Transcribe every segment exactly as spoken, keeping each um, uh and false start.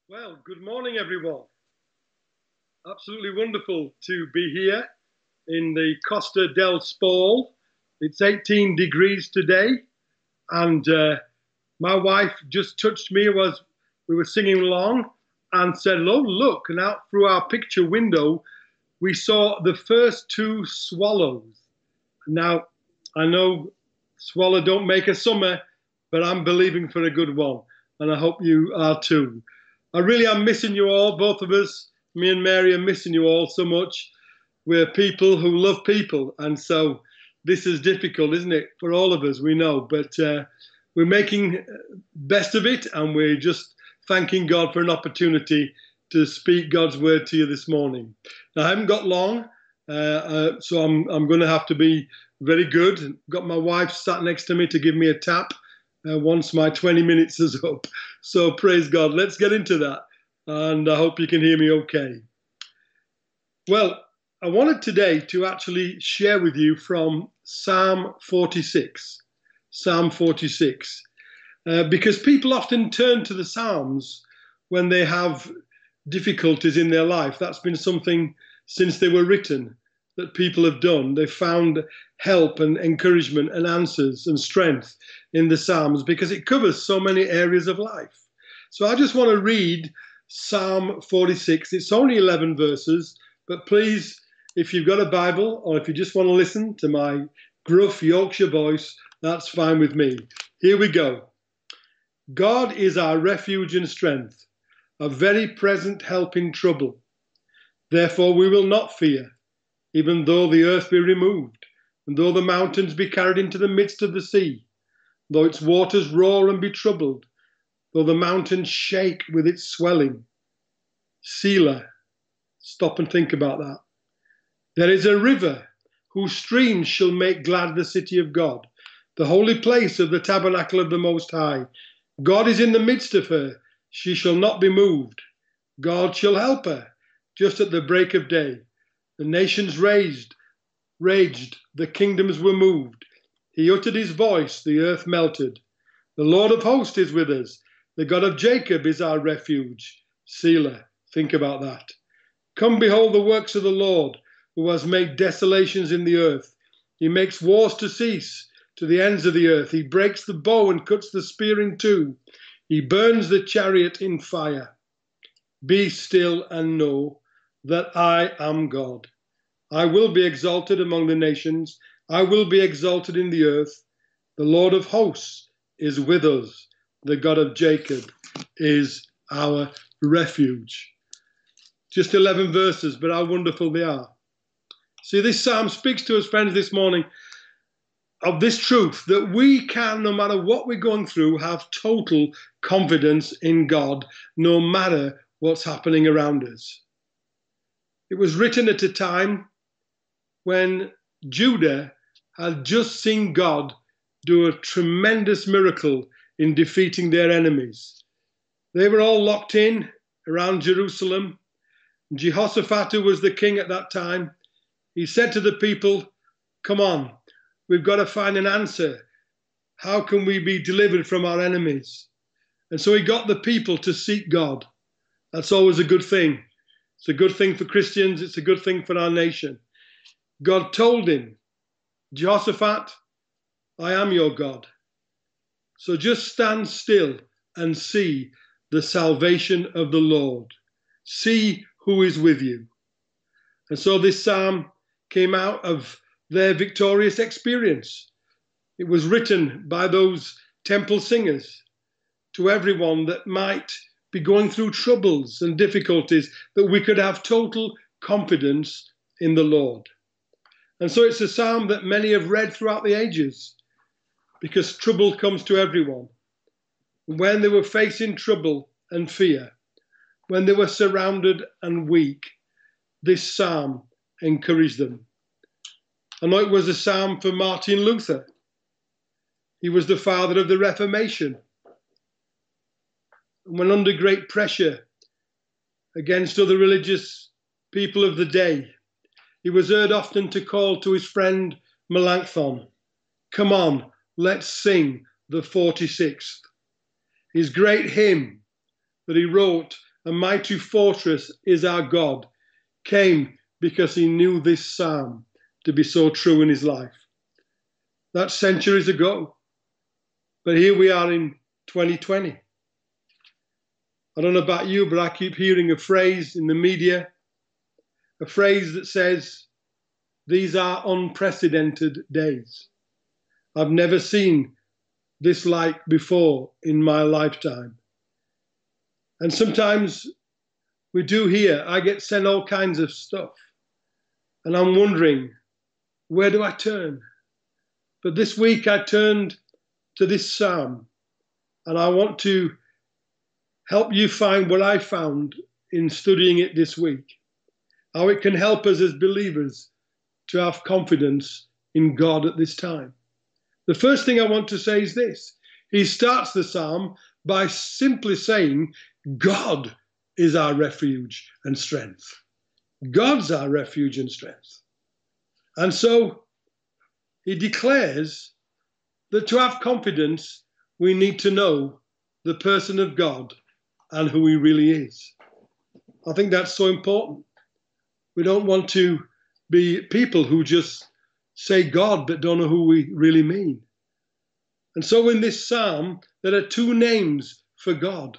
Well, good morning, everyone. Absolutely wonderful to be here in the Costa del Spal. It's eighteen degrees today, and uh, my wife just touched me as we were singing along and said, "Oh, look!" And out through our picture window, we saw the first two swallows. Now, I know swallow don't make a summer, but I'm believing for a good one, and I hope you are too. I really am missing you all, both of us. Me and Mary are missing you all so much. We're people who love people, and so this is difficult, isn't it, for all of us? We know, but uh, we're making best of it, and we're just thanking God for an opportunity to speak God's word to you this morning. Now, I haven't got long, uh, uh, so I'm I'm going to have to be very good. Got my wife sat next to me to give me a tap uh, once my twenty minutes is up. So praise God. Let's get into that, and I hope you can hear me okay. Well, I wanted today to actually share with you from Psalm forty-six. Psalm forty-six. Uh, because people often turn to the Psalms when they have difficulties in their life. That's been something since they were written that people have done. They've found help and encouragement and answers and strength in the Psalms because it covers so many areas of life. So I just want to read Psalm forty-six. It's only eleven verses, but please, if you've got a Bible or if you just want to listen to my gruff Yorkshire voice, that's fine with me. Here we go. God is our refuge and strength, a very present help in trouble. Therefore we will not fear, even though the earth be removed, and though the mountains be carried into the midst of the sea, though its waters roar and be troubled, though the mountains shake with its swelling. Selah. Stop and think about that. There is a river whose streams shall make glad the city of God, the holy place of the tabernacle of the Most High. God is in the midst of her. She shall not be moved. God shall help her just at the break of day. The nations raised, raged, the kingdoms were moved. He uttered his voice, the earth melted. The Lord of hosts is with us. The God of Jacob is our refuge. Selah. Think about that. Come behold the works of the Lord, who has made desolations in the earth. He makes wars to cease to the ends of the earth. He breaks the bow and cuts the spear in two. He burns the chariot in fire. Be still and know that I am God. I will be exalted among the nations. I will be exalted in the earth. The Lord of hosts is with us. The God of Jacob is our refuge. Just eleven verses, but how wonderful they are. See, this psalm speaks to us, friends, this morning of this truth that we can, no matter what we're going through, have total confidence in God, no matter what's happening around us. It was written at a time when Judah had just seen God do a tremendous miracle in defeating their enemies. They were all locked in around Jerusalem. Jehoshaphat, who was the king at that time, he said to the people, "Come on, we've got to find an answer. How can we be delivered from our enemies?" And so he got the people to seek God. That's always a good thing. It's a good thing for Christians. It's a good thing for our nation. God told him, "Jehoshaphat, I am your God. So just stand still and see the salvation of the Lord. See who is with you." And so this psalm came out of their victorious experience. It was written by those temple singers to everyone that might be going through troubles and difficulties, that we could have total confidence in the Lord. And so it's a psalm that many have read throughout the ages, because trouble comes to everyone. When they were facing trouble and fear, when they were surrounded and weak, this psalm encouraged them. I know it was a psalm for Martin Luther. He was the father of the Reformation. When under great pressure against other religious people of the day, he was heard often to call to his friend Melanchthon, "Come on, let's sing the forty-sixth." His great hymn that he wrote a mighty fortress is our God, came because he knew this psalm to be so true in his life. That's centuries ago. But here we are in twenty twenty. I don't know about you, but I keep hearing a phrase in the media, a phrase that says, these are unprecedented days. I've never seen this like before in my lifetime. And sometimes we do hear, I get sent all kinds of stuff. And I'm wondering, where do I turn? But this week I turned to this psalm, and I want to help you find what I found in studying it this week, how it can help us as believers to have confidence in God at this time. The first thing I want to say is this. He starts the psalm by simply saying, God is our refuge and strength. God's our refuge and strength. And so he declares that to have confidence, we need to know the person of God and who he really is. I think that's so important. We don't want to be people who just say God but don't know who we really mean. And so in this psalm, there are two names for God.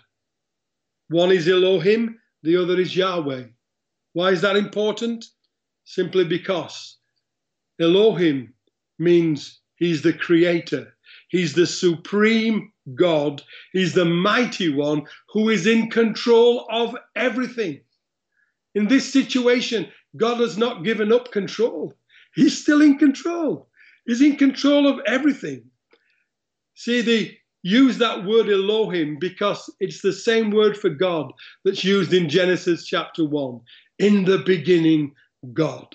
One is Elohim, the other is Yahweh. Why is that important? Simply because Elohim means he's the creator. He's the supreme God. He's the mighty one who is in control of everything. In this situation, God has not given up control. He's still in control. He's in control of everything. See, they use that word Elohim because it's the same word for God that's used in Genesis chapter one. In the beginning, God.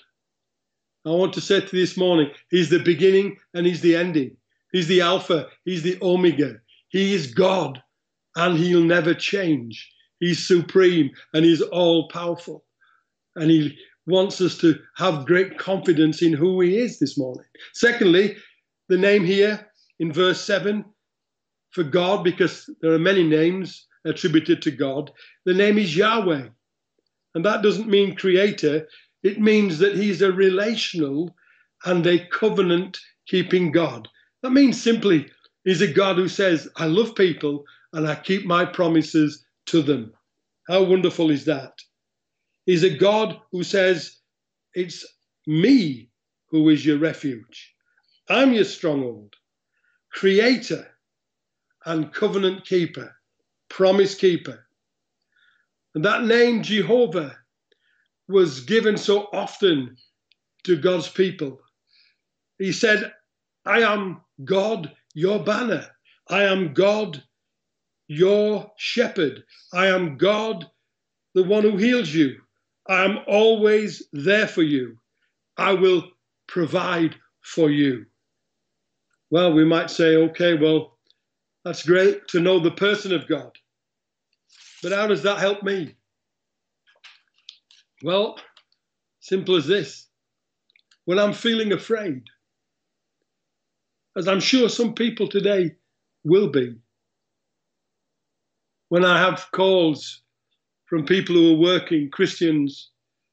I want to say to you this morning, he's the beginning and he's the ending. He's the Alpha, he's the Omega. He is God and he'll never change. He's supreme and he's all powerful. And he wants us to have great confidence in who he is this morning. Secondly, the name here in verse seven for God, because there are many names attributed to God, the name is Yahweh. And that doesn't mean creator. It means that he's a relational and a covenant-keeping God. That means simply he's a God who says, I love people and I keep my promises to them. How wonderful is that? He's a God who says, it's me who is your refuge. I'm your stronghold, creator and covenant keeper, promise keeper. And that name, Jehovah, was given so often to God's people. He said, I am God, your banner. I am God, your shepherd. I am God, the one who heals you. I am always there for you. I will provide for you. Well, we might say, okay, well, that's great to know the person of God. But how does that help me? Well, simple as this. When I'm feeling afraid, as I'm sure some people today will be, when I have calls from people who are working, Christians,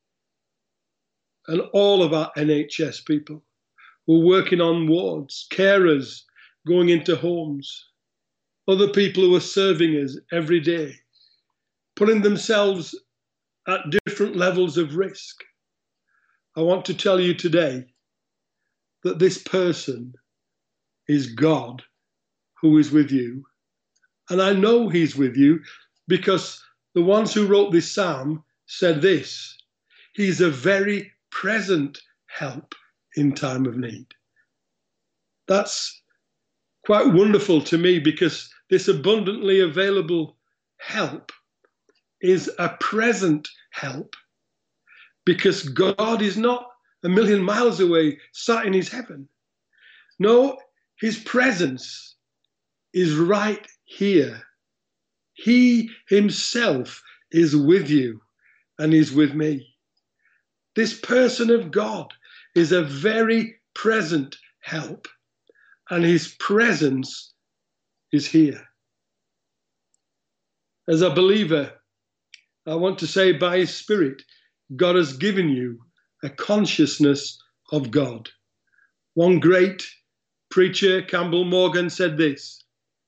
and all of our N H S people who are working on wards, carers going into homes, other people who are serving us every day, putting themselves at different levels of risk. I want to tell you today that this person is God who is with you. And I know he's with you because the ones who wrote this psalm said this: he's a very present help in time of need. That's quite wonderful to me because this abundantly available help is a present help, because God is not a million miles away sat in his heaven. No, his presence is right here. He himself is with you and is with me. This person of God is a very present help, and his presence is here. As a believer, I want to say by his Spirit, God has given you a consciousness of God. One great preacher, Campbell Morgan, said this: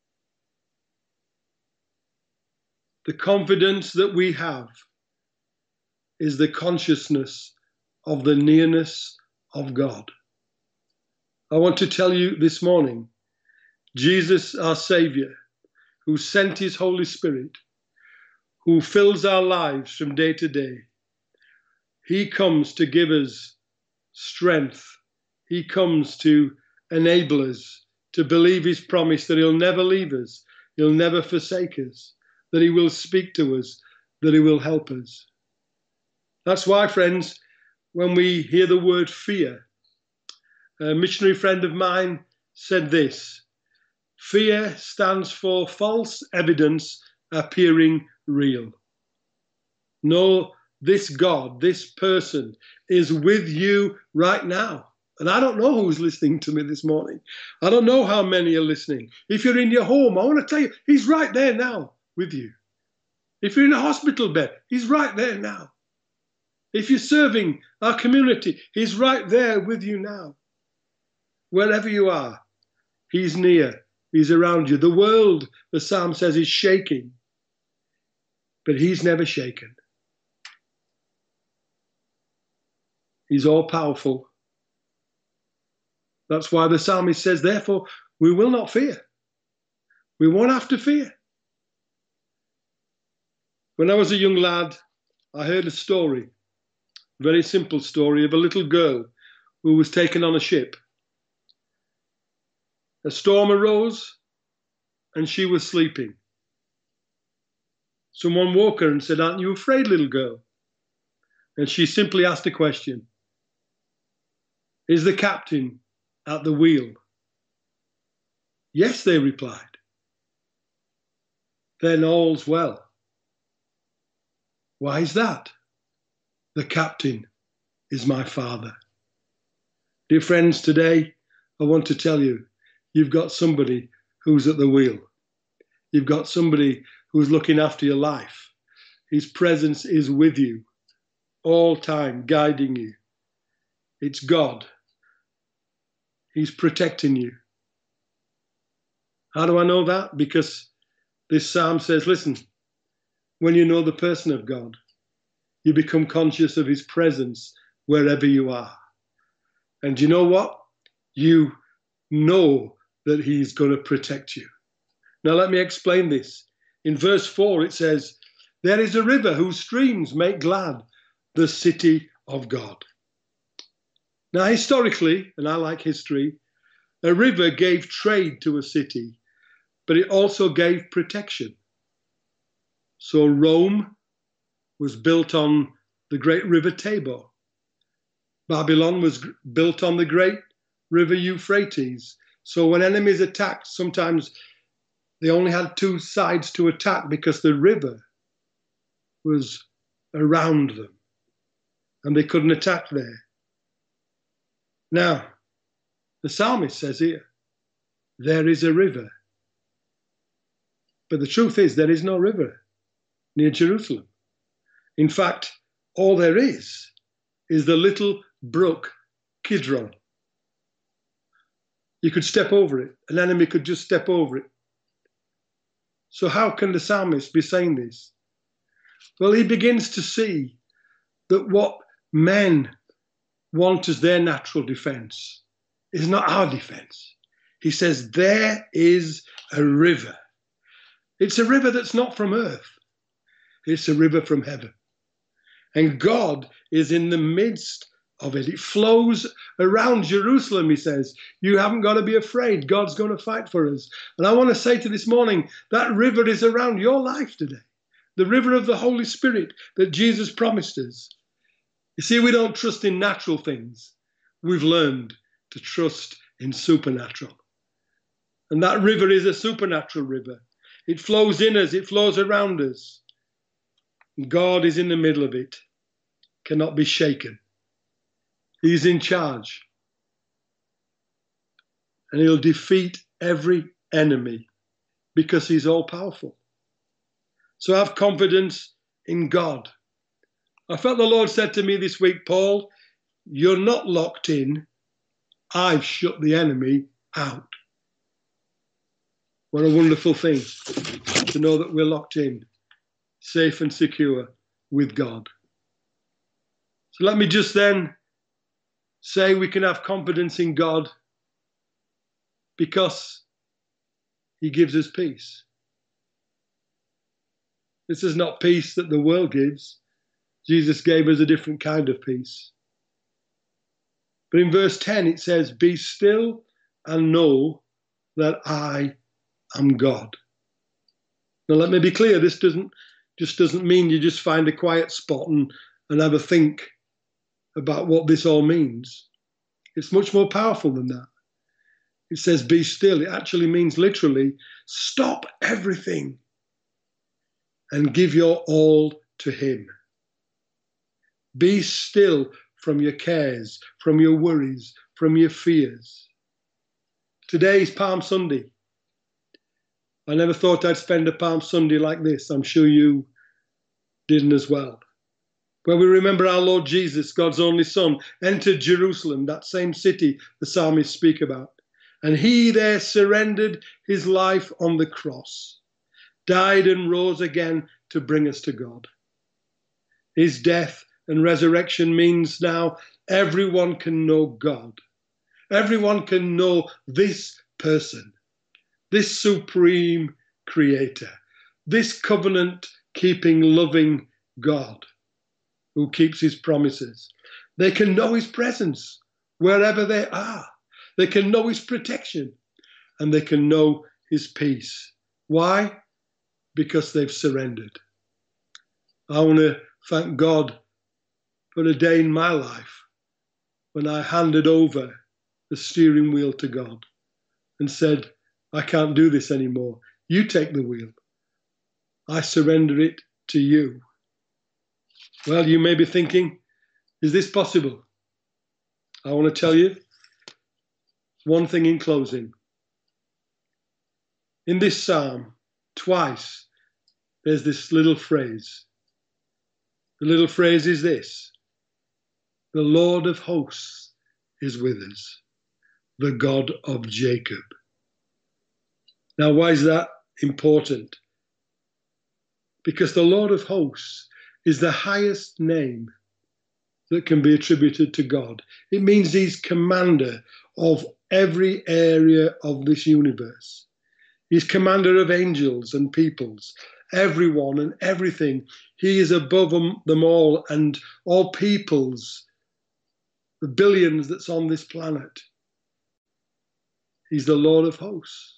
the confidence that we have is the consciousness of the nearness of God. I want to tell you this morning, Jesus, our Saviour, who sent his Holy Spirit, who fills our lives from day to day, he comes to give us strength. He comes to enable us to believe his promise that he'll never leave us, he'll never forsake us, that he will speak to us, that he will help us. That's why, friends, when we hear the word fear, a missionary friend of mine said this: fear stands for false evidence appearing real. No, this God, this person is with you right now. And I don't know who's listening to me this morning. I don't know how many are listening. If you're in your home, I want to tell you, he's right there now with you. If you're in a hospital bed, he's right there now. If you're serving our community, he's right there with you now. Wherever you are, he's near, he's around you. The world, the psalm says, is shaking, but he's never shaken. He's all powerful. That's why the psalmist says, therefore, we will not fear. We won't have to fear. When I was a young lad, I heard a story, a very simple story, of a little girl who was taken on a ship. A storm arose and she was sleeping. Someone woke her and said, aren't you afraid, little girl? And she simply asked a question: is the captain at the wheel? Yes, they replied. Then all's well. Why is that? The captain is my Father. Dear friends, today I want to tell you, you've got somebody who's at the wheel. You've got somebody who's looking after your life. His presence is with you all time, guiding you. It's God. He's protecting you. How do I know that? Because this psalm says, listen, when you know the person of God, you become conscious of his presence wherever you are. And you know what? You know that he's going to protect you. Now let me explain this. In verse four it says, there is a river whose streams make glad the city of God. Now historically, and I like history, a river gave trade to a city, but it also gave protection. So Rome was built on the great river Tabor. Babylon was built on the great river Euphrates. So when enemies attacked, sometimes they only had two sides to attack because the river was around them and they couldn't attack there. Now, the psalmist says here, there is a river. But the truth is, there is no river near Jerusalem. In fact, all there is is the little brook Kidron. You could step over it. An enemy could just step over it. So how can the psalmist be saying this? Well, he begins to see that what men want as their natural defense is not our defense. He says, there is a river. It's a river that's not from earth. It's a river from heaven. And God is in the midst of it. It flows around Jerusalem, he says. You haven't got to be afraid. God's going to fight for us. And I want to say to this morning, that river is around your life today. The river of the Holy Spirit that Jesus promised us. You see, we don't trust in natural things. We've learned to trust in supernatural. And that river is a supernatural river. It flows in us. It flows around us. God is in the middle of it, cannot be shaken. He's in charge. And he'll defeat every enemy because he's all powerful. So have confidence in God. I felt the Lord said to me this week, Paul, you're not locked in. I've shut the enemy out. What a wonderful thing to know that we're locked in, safe and secure with God. So let me just then say we can have confidence in God because he gives us peace. This is not peace that the world gives. Jesus gave us a different kind of peace. But in verse ten it says, be still and know that I am God. Now let me be clear, this doesn't just doesn't mean you just find a quiet spot and, and have a think about what this all means. It's much more powerful than that. It says be still. It actually means literally stop everything and give your all to him. Be still from your cares, from your worries, from your fears. Today is Palm Sunday. I never thought I'd spend a Palm Sunday like this. I'm sure you didn't as well. Where we remember our Lord Jesus, God's only Son, entered Jerusalem, that same city the psalmists speak about. And he there surrendered his life on the cross, died and rose again to bring us to God. His death and resurrection means now everyone can know God. Everyone can know this person, this supreme creator, this covenant-keeping, loving God who keeps his promises. They can know his presence wherever they are. They can know his protection and they can know his peace. Why? Because they've surrendered. I want to thank God for a day in my life when I handed over the steering wheel to God and said, I can't do this anymore. You take the wheel. I surrender it to you. Well, you may be thinking, is this possible? I want to tell you one thing in closing. In this psalm, twice, there's this little phrase. The little phrase is this: the Lord of hosts is with us, the God of Jacob. Now, why is that important? Because the Lord of hosts is the highest name that can be attributed to God. It means he's commander of every area of this universe. He's commander of angels and peoples, everyone and everything. He is above them, them all and all peoples, the billions that's on this planet. He's the Lord of hosts.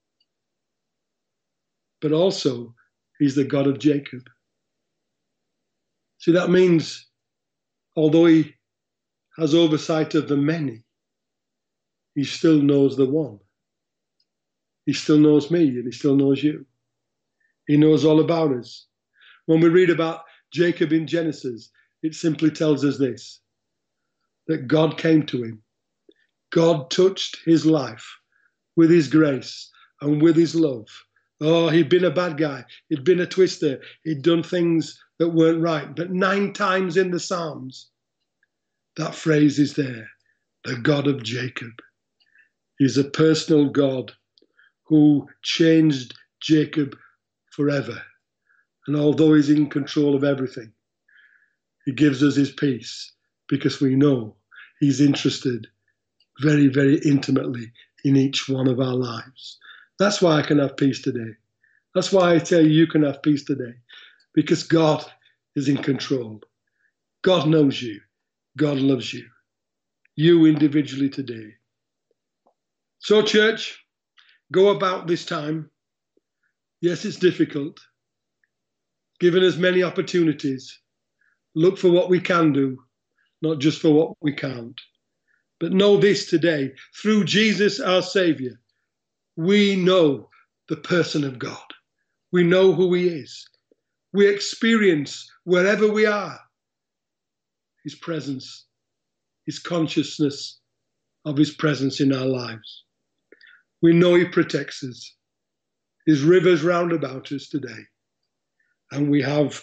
But also, he's the God of Jacob. See, that means, although he has oversight of the many, he still knows the one. He still knows me and he still knows you. He knows all about us. When we read about Jacob in Genesis, it simply tells us this, that God came to him. God touched his life with his grace and with his love. Oh, he'd been a bad guy. He'd been a twister. He'd done things that weren't right. But nine times in the Psalms, that phrase is there, the God of Jacob. He's a personal God who changed Jacob forever. And although he's in control of everything, he gives us his peace because we know he's interested very, very intimately in each one of our lives. That's why I can have peace today. That's why I tell you you can have peace today, because God is in control. God knows you. God loves you. You individually today. So, church, go about this time. Yes, it's difficult. Given us many opportunities. Look for what we can do, not just for what we can't. But know this today, through Jesus our Saviour, we know the person of God. We know who he is. We experience wherever we are his presence, his consciousness of his presence in our lives. We know he protects us. His rivers round about us today. And we have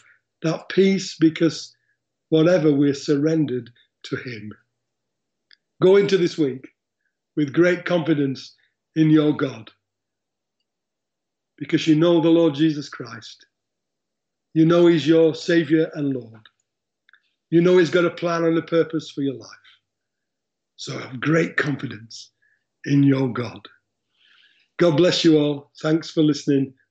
that peace because whatever we're surrendered to him. Go into this week with great confidence in your God because you know the Lord Jesus Christ. You know he's your Savior and Lord. You know he's got a plan and a purpose for your life. So have great confidence in your God. God bless you all. Thanks for listening.